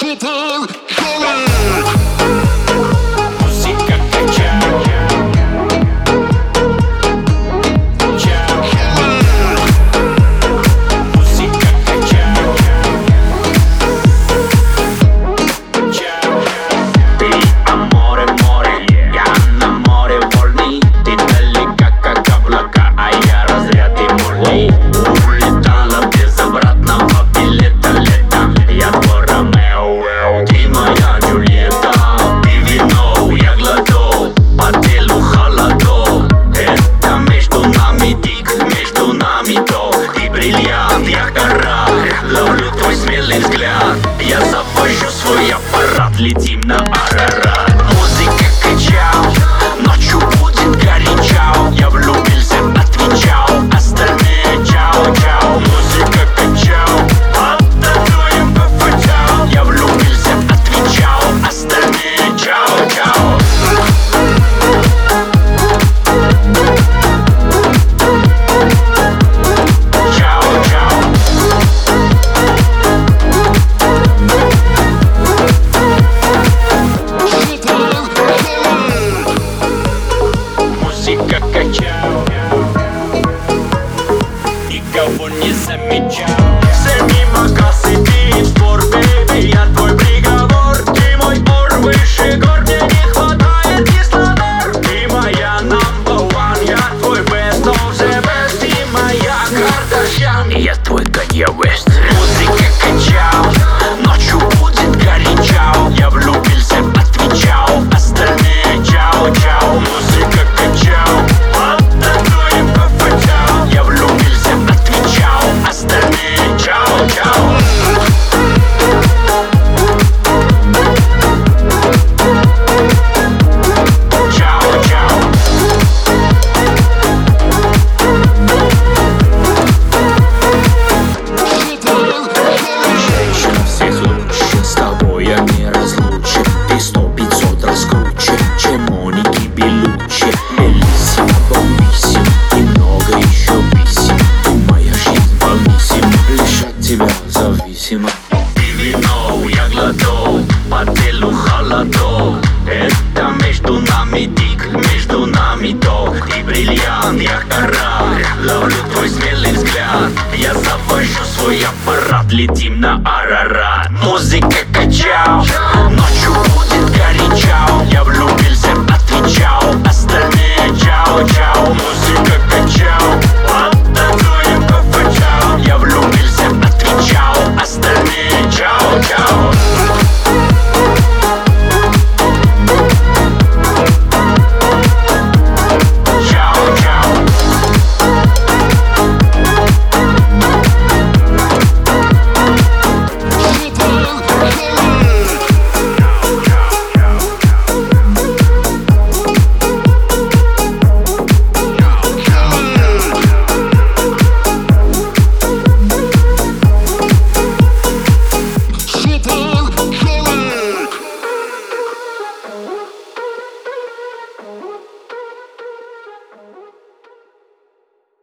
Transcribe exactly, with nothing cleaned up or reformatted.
Летим на Арарат. Музыка качал, ночью будет горячо. Я влюбился, отвечал, остальные чау-чау. Музыка качал, оттанцуем по-фатал. Я влюбился, отвечал, остальные чау-чау. Музыка качал, никого не замечал. Все мимо кассы пить спор, бэйби, я твой приговор. Ты мой ор, выше гор, мне не хватает кислород. Ты моя number one, я твой best of the best. Ты моя Кардашьян, я твой Канье Уэст. Музыка качал, ночью будет горячо. Я влюбился, отвечал, остальные чау-чау. Музыка качал, оттанцуем по-фатал. Я влюбился, отвечал, остальные чау-чау. Чау-чау. Женщина всех лучше, с тобой я не разлучен. Ты сто пятьсот раз круче, чем Моники Белуччи. Элиссимо, бомбиссимо, немного еще писем. Ты моя жизнь полнисима, лишь от тебя зависима. Ты вино, я глоток, по телу холодок. Это между нами дик, между нами ток. Ты бриллиант, я кора, ловлю твой смелый взгляд. Я завожу свой аппарат, летим на Арарат. Музыка качал, ночью будет горячо. Я влюбился, отвечал, остальные чау-чау. Музыка качал, оттанцуем по-фатал. Я влюбился, отвечал, остальные чау-чау.